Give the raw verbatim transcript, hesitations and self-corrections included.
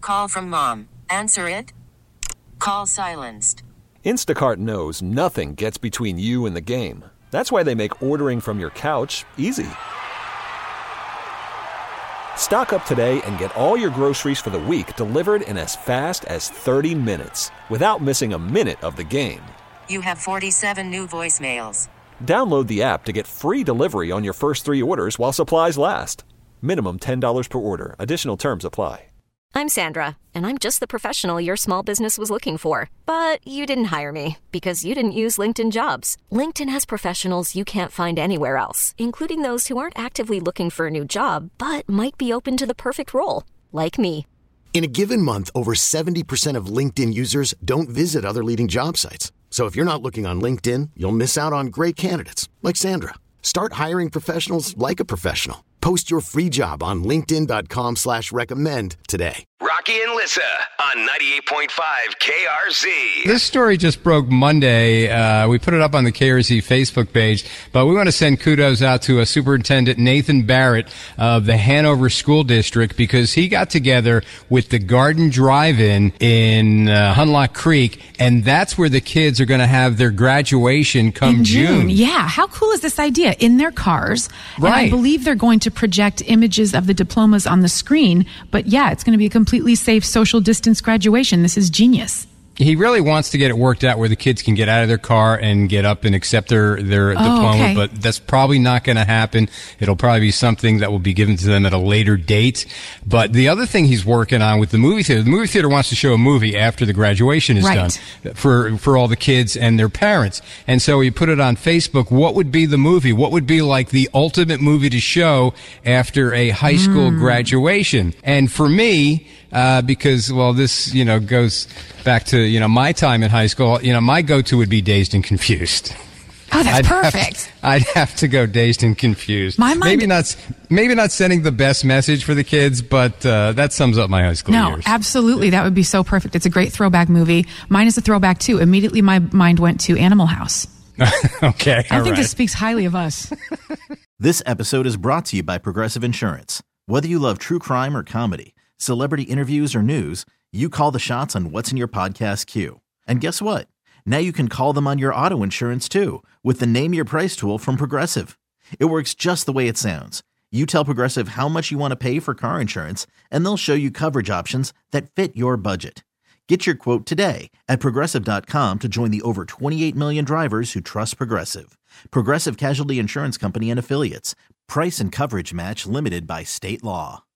call from mom. Answer it. Call silenced. Instacart knows nothing gets between you and the game. That's why they make ordering from your couch easy. Stock up today and get all your groceries for the week delivered in as fast as thirty minutes without missing a minute of the game. You have forty-seven new voicemails. Download the app to get free delivery on your first three orders while supplies last. Minimum ten dollars per order. Additional terms apply. I'm Sandra, and I'm just the professional your small business was looking for. But you didn't hire me because you didn't use LinkedIn Jobs. LinkedIn has professionals you can't find anywhere else, including those who aren't actively looking for a new job, but might be open to the perfect role, like me. In a given month, over seventy percent of LinkedIn users don't visit other leading job sites. So if you're not looking on LinkedIn, you'll miss out on great candidates like Sandra. Start hiring professionals like a professional. Post your free job on linkedin.com slash recommend today. Rocky and Lissa on ninety-eight point five K R Z. This story just broke Monday. Uh, we put it up on the K R Z Facebook page, but we want to send kudos out to uh, Superintendent Nathan Barrett of the Hanover School District because he got together with the Garden Drive-In in uh, Hunlock Creek, and that's where the kids are going to have their graduation come in June. June. Yeah, how cool is this idea? In their cars. Right. And I believe they're going to project images of the diplomas on the screen, but yeah, it's going to be a completely safe social distance graduation. This is genius. He really wants to get it worked out where the kids can get out of their car and get up and accept their, their Oh, diploma, okay. but that's probably not going to happen. It'll probably be something that will be given to them at a later date. But the other thing he's working on with the movie theater, the movie theater wants to show a movie after the graduation is Right. done for, for all the kids and their parents. And so he put it on Facebook. What would be the movie? What would be like the ultimate movie to show after a high school Mm. graduation? And for me, uh, because, well, this, you know, goes back to, you know, my time in high school, you know, my go-to would be Dazed and Confused. Oh, that's I'd have perfect. to- I'd have to go Dazed and Confused. My mind- maybe not, maybe not sending the best message for the kids, but uh, that sums up my high school No, years. absolutely. That would be so perfect. It's a great throwback movie. Mine is a throwback too. Immediately my mind went to Animal House. Okay, I all think right. this speaks highly of us. This episode is brought to you by Progressive Insurance. Whether you love true crime or comedy, celebrity interviews or news, you call the shots on what's in your podcast queue. And guess what? Now you can call them on your auto insurance too with the Name Your Price tool from Progressive. It works just the way it sounds. You tell Progressive how much you want to pay for car insurance, and they'll show you coverage options that fit your budget. Get your quote today at Progressive dot com to join the over twenty-eight million drivers who trust Progressive. Progressive Casualty Insurance Company and Affiliates. Price and coverage match limited by state law.